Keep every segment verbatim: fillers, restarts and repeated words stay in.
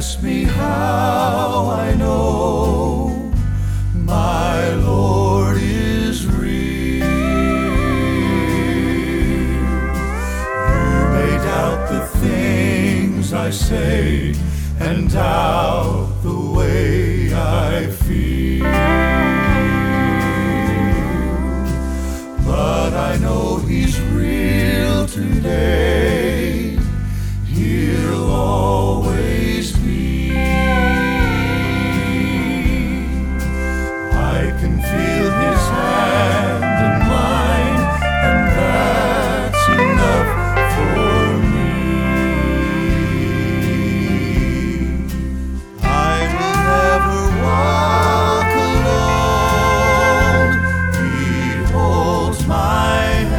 ask me how I know my Lord is real. You may doubt the things I say and doubt the way I feel, but I know He's real today. He'll always be. I can feel His hand in mine, and that's enough for me. I will never walk alone. He holds my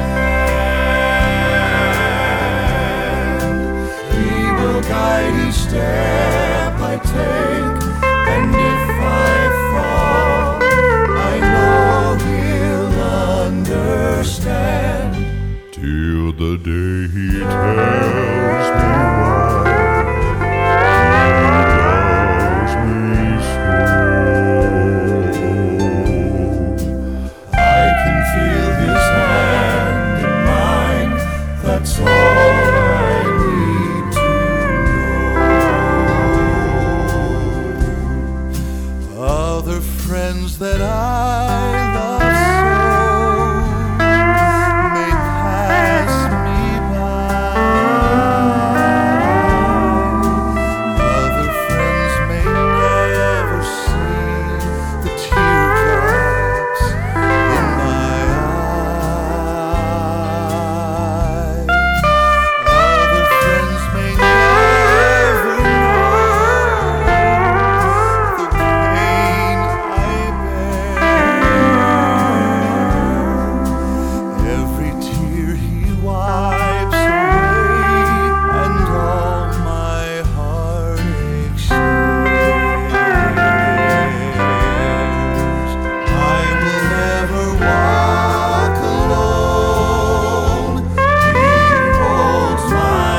hand. He will guide each step I take, and if I fall, I know He'll understand. Till the day He tells me why He loves me so. I can feel His hand in mine, that's all I need to know. Other friends that I love so may pass me by. Other friends may never see the teardrops in my eyes. Other friends may never know the pain I bear. Every tear He wipes away, and all my heartache shares. I will never walk alone. He holds my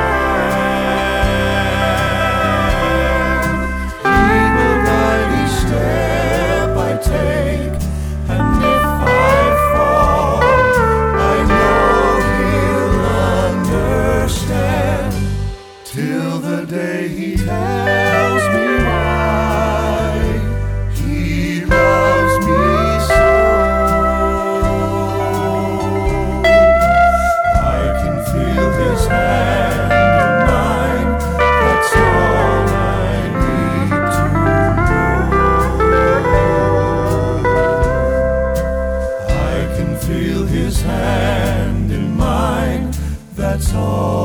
hand. He will guide each step I take, and if I fall, I know He'll understand. Till the day He tells me why He loves me so. I can feel His hand in mine, that's all I need to know. I can feel His hand in mine, that's all